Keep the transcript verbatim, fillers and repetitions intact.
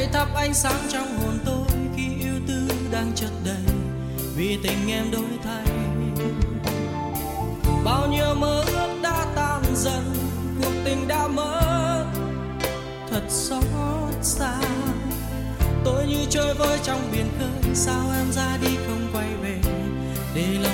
hãy thắp ánh sáng trong hồn tôi khi yêu tư đang chất đầy, vì tình em đổi thay. Bao nhiêu mơ ước đã tan dần, cuộc tình đã mất, thật xót xa. Tôi như trôi vơi trong biển khơi, sao em ra đi không quay về, để lại